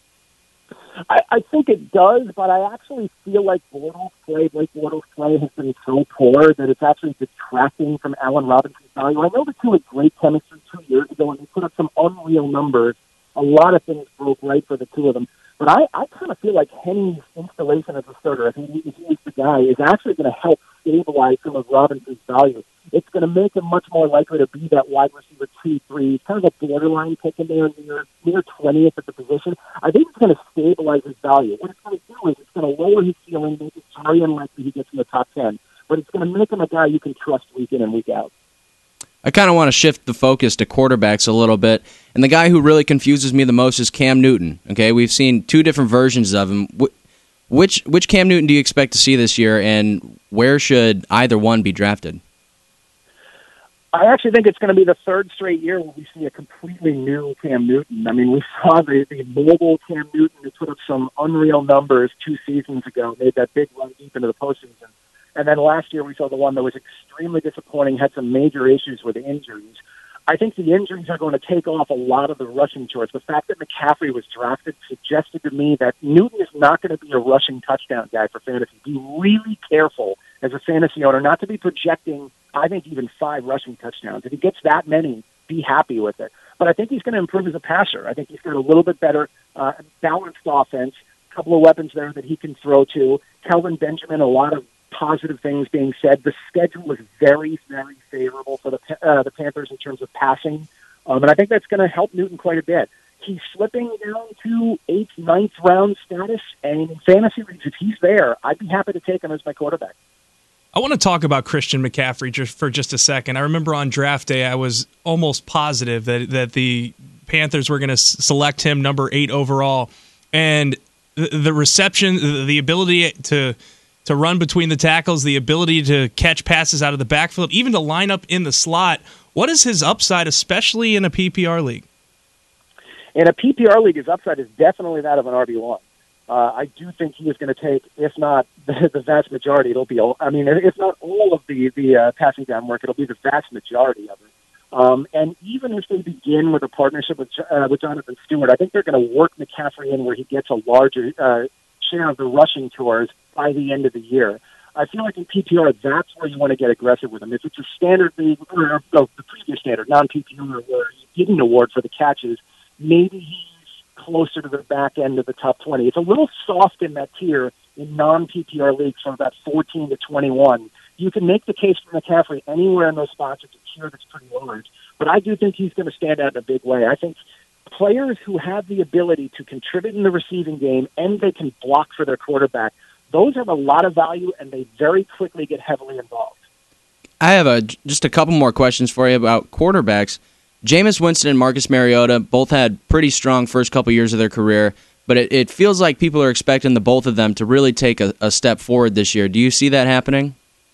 I, I think it does, but I actually feel like Bortles' play, Blake Bortles' play has been so poor that it's actually detracting from Allen Robinson's value. I know the two had great chemistry two years ago, and they put up some unreal numbers. A lot of things broke right for the two of them. But I, I kind of feel like Henny's installation as a starter, if he, if he is the guy, is actually going to help stabilize some of Robinson's value. It's going to make him much more likely to be that wide receiver two, three, kind of a borderline pick in there near, near twentieth at the position. I think it's going to stabilize his value. What it's going to do is it's going to lower his ceiling, make it very unlikely he gets in the top ten. But it's going to make him a guy you can trust week in and week out. I kind of want to shift the focus to quarterbacks a little bit, and the guy who really confuses me the most is Cam Newton. Okay, we've seen two different versions of him. Which which Cam Newton do you expect to see this year, and where should either one be drafted? I actually think it's going to be the third straight year where we see a completely new Cam Newton. I mean, we saw the, the mobile Cam Newton who put up some unreal numbers two seasons ago, made that big run deep into the postseason. And then last year we saw the one that was extremely disappointing, had some major issues with injuries. I think the injuries are going to take off a lot of the rushing chores. The fact that McCaffrey was drafted suggested to me that Newton is not going to be a rushing touchdown guy for fantasy. Be really careful as a fantasy owner not to be projecting, I think, even five rushing touchdowns. If he gets that many, be happy with it. But I think he's going to improve as a passer. I think he's got a little bit better uh, balanced offense, a couple of weapons there that he can throw to. Kelvin Benjamin, a lot of positive things being said. The schedule is very, very favorable for the uh, the Panthers in terms of passing, um, and I think that's going to help Newton quite a bit. He's slipping down to eighth, ninth round status, and in fantasy leagues, if he's there, I'd be happy to take him as my quarterback. I want to talk about Christian McCaffrey just for just a second. I remember on draft day, I was almost positive that that the Panthers were going to s- select him number eight overall, and the, the reception, the, the ability to to run between the tackles, the ability to catch passes out of the backfield, even to line up in the slot. What is his upside, especially in a P P R league? In a P P R league, his upside is definitely that of an R B one. Uh, I do think he is going to take, if not the, the vast majority, it'll be, I mean, if not all of the, the uh, passing down work, it'll be the vast majority of it. Um, and even if they begin with a partnership with uh, with Jonathan Stewart, I think they're going to work McCaffrey in where he gets a larger uh, share of the rushing tours by the end of the year. I feel like in P P R, that's where you want to get aggressive with him. If it's a standard league, or no, the previous standard, non-P P R, where you didn't award for the catches, maybe he's closer to the back end of the top twenty. It's a little soft in that tier in non-P P R leagues from about fourteen to twenty-one. You can make the case for McCaffrey anywhere in those spots. It's a tier that's pretty large. But I do think he's going to stand out in a big way. I think players who have the ability to contribute in the receiving game and they can block for their quarterback, those have a lot of value, and they very quickly get heavily involved. I have a, just a couple more questions for you about quarterbacks. Jameis Winston and Marcus Mariota both had pretty strong first couple years of their career, but it, it feels like people are expecting the both of them to really take a, a step forward this year. Do you see that happening?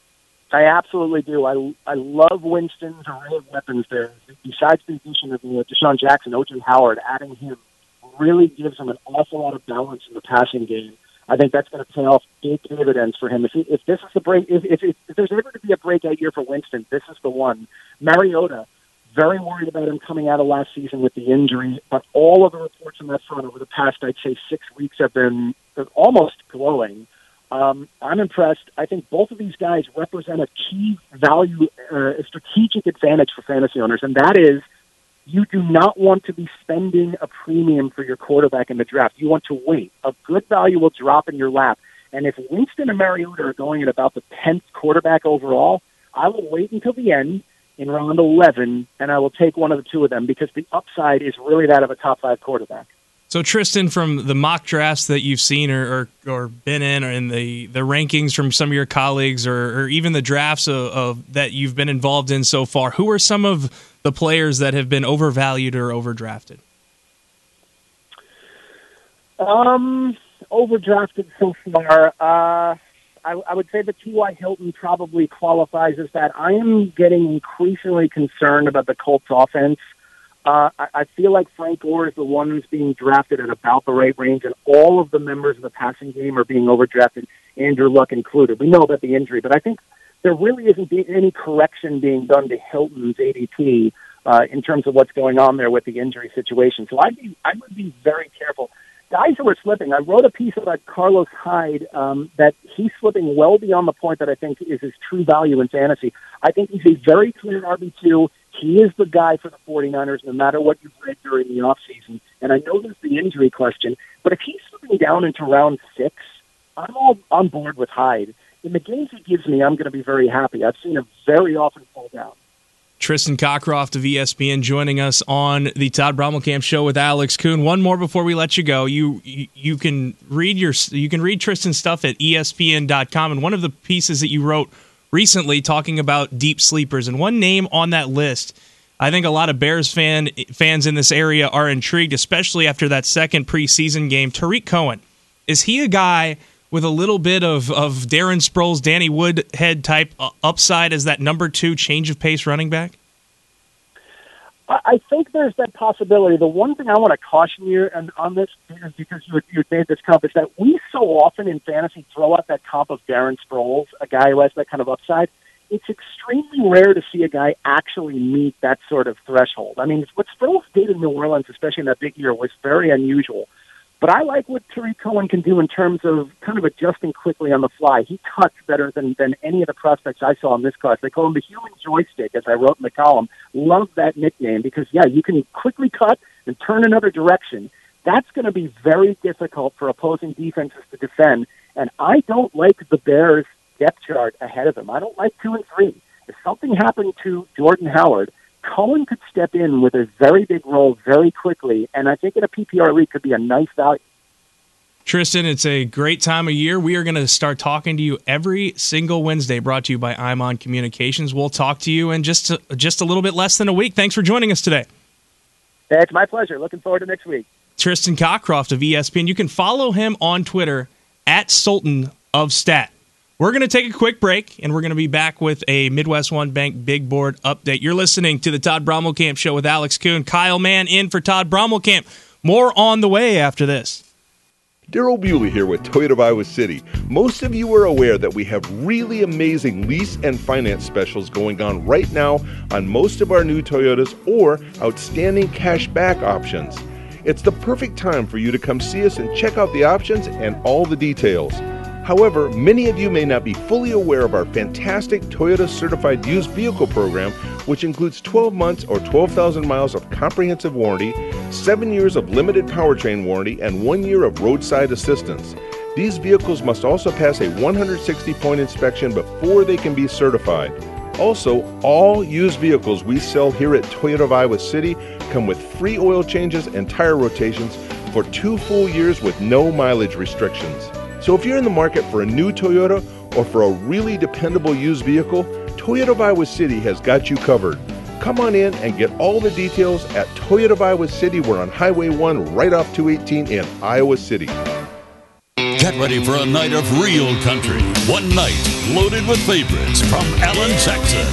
I absolutely do. I, I love Winston's array of weapons there. Besides the addition of you know, Deshaun Jackson, O J Howard, adding him really gives him an awful lot of balance in the passing game. I think that's going to pay off big dividends for him. If, he, if this is the break, if, if, if there's ever to be a breakout year for Winston, this is the one. Mariota, very worried about him coming out of last season with the injury, but all of the reports on that front over the past, I'd say, six weeks have been almost glowing. Um, I'm impressed. I think both of these guys represent a key value, uh, a strategic advantage for fantasy owners, and that is you do not want to be spending a premium for your quarterback in the draft. You want to wait. A good value will drop in your lap. And if Winston and Mariota are going at about the tenth quarterback overall, I will wait until the end in round eleven, and I will take one of the two of them because the upside is really that of a top five quarterback. So, Tristan, from the mock drafts that you've seen or or, or been in, or in the, the rankings from some of your colleagues, or, or even the drafts of, of that you've been involved in so far, who are some of the players that have been overvalued or overdrafted? Um, overdrafted so far. Uh, I, I would say that T Y. Hilton probably qualifies as that. I am getting increasingly concerned about the Colts offense. Uh, I, I feel like Frank Gore is the one who's being drafted at about the right range, and all of the members of the passing game are being overdrafted, Andrew Luck included. We know about the injury, but I think there really isn't any correction being done to Hilton's A D P uh, in terms of what's going on there with the injury situation. So I'd be, I would be very careful. Guys who are slipping, I wrote a piece about Carlos Hyde um, that he's slipping well beyond the point that I think is his true value in fantasy. I think he's a very clear R B two. He is the guy for the 49ers, no matter what you've read during the offseason. And I know there's the injury question, but if he's slipping down into round six, I'm all on board with Hyde. In the games he gives me, I'm going to be very happy. I've seen him very often fall down. Tristan Cockcroft of E S P N joining us on the Todd Brommelkamp Show with Alex Kuhn. One more before we let you go. You, you you can read your you can read Tristan's stuff at E S P N dot com, and one of the pieces that you wrote recently talking about deep sleepers, and one name on that list, I think a lot of Bears fan fans in this area are intrigued, especially after that second preseason game. Tariq Cohen, is he a guy with a little bit of, of Darren Sproles, Danny Woodhead type upside as that number two change of pace running back? I think there's that possibility. The one thing I want to caution you on, on this is because you you made this comp is that we so often in fantasy throw out that comp of Darren Sproles, a guy who has that kind of upside. It's extremely rare to see a guy actually meet that sort of threshold. I mean, what Sproles did in New Orleans, especially in that big year, was very unusual. But I like what Tariq Cohen can do in terms of kind of adjusting quickly on the fly. He cuts better than, than any of the prospects I saw in this class. They call him the human joystick, as I wrote in the column. Love that nickname because, yeah, you can quickly cut and turn another direction. That's going to be very difficult for opposing defenses to defend. And I don't like the Bears' depth chart ahead of him. I don't like two and three. If something happened to Jordan Howard, Cohen could step in with a very big role very quickly, and I think in a P P R league could be a nice value. Tristan, it's a great time of year. We are going to start talking to you every single Wednesday, brought to you by I'm On Communications. We'll talk to you in just a, just a little bit less than a week. Thanks for joining us today. It's my pleasure. Looking forward to next week. Tristan Cockcroft of E S P N. You can follow him on Twitter at Sultan of Stat. We're going to take a quick break, and we're going to be back with a Midwest One Bank Big Board update. You're listening to the Todd Brommelkamp Show with Alex Kuhn. Kyle Mann in for Todd Brommelkamp. More on the way after this. Daryl Bewley here with Toyota of Iowa City. Most of you are aware that we have really amazing lease and finance specials going on right now on most of our new Toyotas or outstanding cash back options. It's the perfect time for you to come see us and check out the options and all the details. However, many of you may not be fully aware of our fantastic Toyota Certified Used Vehicle Program, which includes twelve months or twelve thousand miles of comprehensive warranty, seven years of limited powertrain warranty, and one year of roadside assistance. These vehicles must also pass a one hundred sixty point inspection before they can be certified. Also, all used vehicles we sell here at Toyota of Iowa City come with free oil changes and tire rotations for two full years with no mileage restrictions. So if you're in the market for a new Toyota or for a really dependable used vehicle, Toyota of Iowa City has got you covered. Come on in and get all the details at Toyota of Iowa City. We're on Highway one right off two eighteen in Iowa City. Get ready for a night of real country. One night loaded with favorites from Alan Jackson.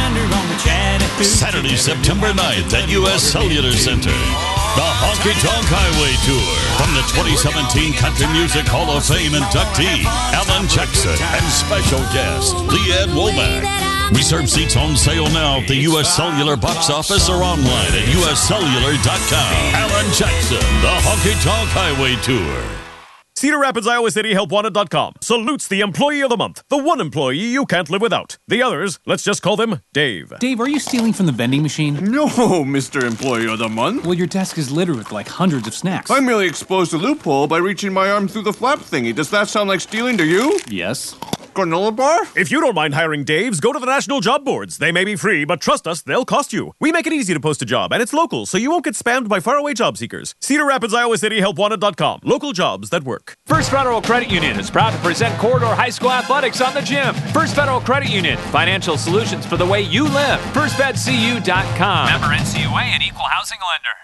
Saturday, September ninth at U S Cellular Center. The Honky Tonk Highway Tour from the twenty seventeen Country Music Hall of Fame inductee, Alan Jackson, and special guest, Leanne Womack. Reserve seats on sale now at the U S Cellular box office or online at U S cellular dot com. Alan Jackson, the Honky Tonk Highway Tour. Cedar Rapids, Iowa City, help wanted dot com salutes the Employee of the Month, the one employee you can't live without. The others, let's just call them Dave. Dave, are you stealing from the vending machine? No, Mister Employee of the Month. Well, your desk is littered with like hundreds of snacks. I merely exposed a loophole by reaching my arm through the flap thingy. Does that sound like stealing to you? Yes. Granola bar? If you don't mind hiring Daves, go to the National Job Boards. They may be free, but trust us, they'll cost you. We make it easy to post a job, and it's local, so you won't get spammed by faraway job seekers. Cedar Rapids, Iowa City, help wanted dot com. Local jobs that work. First Federal Credit Union is proud to present Corridor High School Athletics on the gym. First Federal Credit Union, financial solutions for the way you live. first fed c u dot com. Member N C U A and Equal Housing Lender.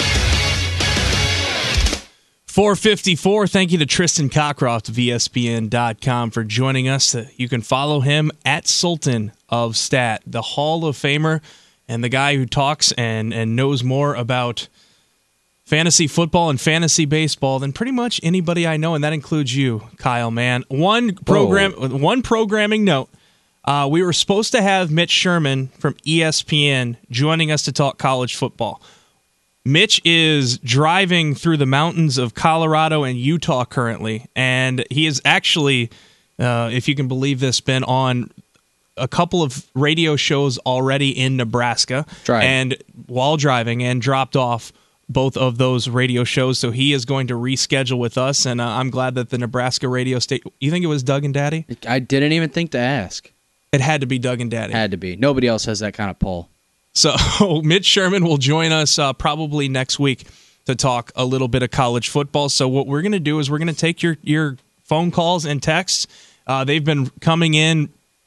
four fifty-four. Thank you to Tristan Cockcroft of E S P N dot com for joining us. You can follow him at Sultan of Stat, the Hall of Famer and the guy who talks and, and knows more about fantasy football and fantasy baseball than pretty much anybody I know, and that includes you, Kyle Mann. One program, Whoa. one programming note. Uh, we were supposed to have Mitch Sherman from E S P N joining us to talk college football. Mitch is driving through the mountains of Colorado and Utah currently, and he is actually, uh, if you can believe this, been on a couple of radio shows already in Nebraska, Drive. and while driving, and dropped off both of those radio shows. So he is going to reschedule with us, and uh, I'm glad that the Nebraska radio station. You think it was Doug and Daddy? I didn't even think to ask. It had to be Doug and Daddy. Had to be. Nobody else has that kind of pull. So Mitch Sherman will join us uh, probably next week to talk a little bit of college football. So what we're going to do is we're going to take your your phone calls and texts. Uh, they've been coming in.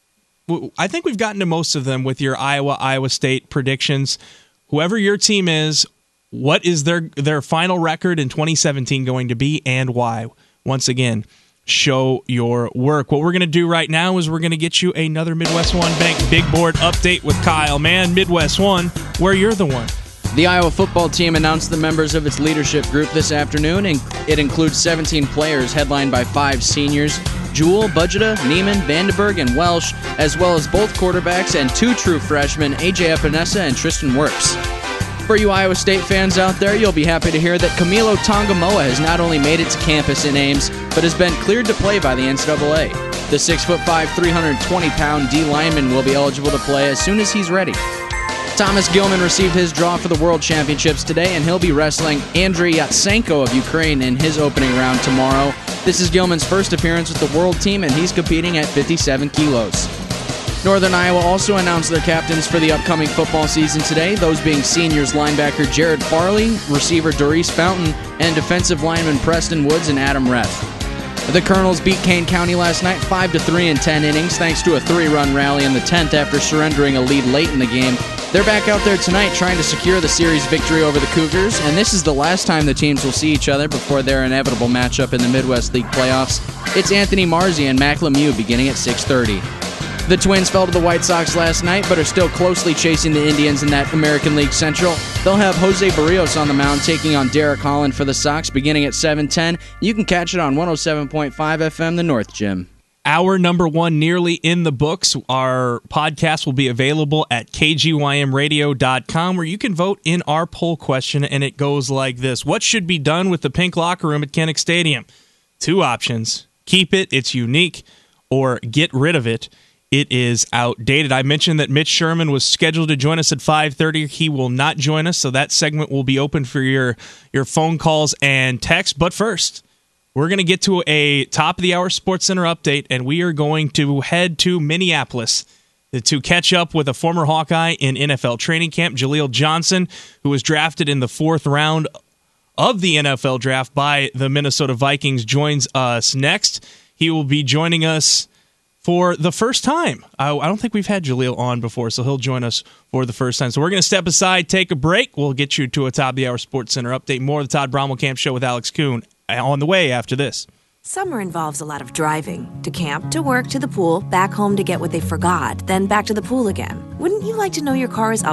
I think we've gotten to most of them with your Iowa, Iowa State predictions. Whoever your team is, what is their their final record in twenty seventeen going to be and why? Once again, show your work. What we're going to do right now is we're going to get you another Midwest One Bank Big Board update with Kyle Mann. Midwest One, where you're the one. The Iowa football team announced the members of its leadership group this afternoon, and it includes seventeen players headlined by five seniors, Jewell, Budgeta, Neiman, Vandenberg, and Welsh, as well as both quarterbacks and two true freshmen, A J Epinesa and Tristan Wirfs. For you Iowa State fans out there, you'll be happy to hear that Camilo Tongamoa has not only made it to campus in Ames, but has been cleared to play by the N C double A. The six foot five, three hundred twenty pound D lineman will be eligible to play as soon as he's ready. Thomas Gilman received his draw for the World Championships today, and he'll be wrestling Andriy Yatsenko of Ukraine in his opening round tomorrow. This is Gilman's first appearance with the World Team, and he's competing at fifty-seven kilos. Northern Iowa also announced their captains for the upcoming football season today, those being seniors linebacker Jared Farley, receiver Doris Fountain, and defensive lineman Preston Woods and Adam Reth. The Colonels beat Kane County last night five to three in ten innings thanks to a three-run rally in the tenth after surrendering a lead late in the game. They're back out there tonight trying to secure the series victory over the Cougars, and this is the last time the teams will see each other before their inevitable matchup in the Midwest League playoffs. It's Anthony Marzi and Mac Lemieux beginning at six thirty. The Twins fell to the White Sox last night, but are still closely chasing the Indians in that American League Central. They'll have Jose Barrios on the mound taking on Derek Holland for the Sox beginning at seven ten. You can catch it on one oh seven point five F M, The North Gym. Hour number one nearly in the books. Our podcast will be available at K G Y M radio dot com, where you can vote in our poll question, and it goes like this. What should be done with the pink locker room at Kinnick Stadium? Two options. Keep it, it's unique, or get rid of it. It is outdated. I mentioned that Mitch Sherman was scheduled to join us at five thirty. He will not join us, so that segment will be open for your, your phone calls and texts. But first, we're going to get to a top-of-the-hour SportsCenter update, and we are going to head to Minneapolis to catch up with a former Hawkeye in N F L training camp, Jaleel Johnson, who was drafted in the fourth round of the N F L draft by the Minnesota Vikings, joins us next. He will be joining us for the first time. I, I don't think we've had Jaleel on before, so he'll join us for the first time. So we're going to step aside, take a break. We'll get you to a top-of-the-hour SportsCenter update. More of the Todd Bromwell Camp Show with Alex Kuhn on the way after this. Summer involves a lot of driving. To camp, to work, to the pool, back home to get what they forgot, then back to the pool again. Wouldn't you like to know your car is up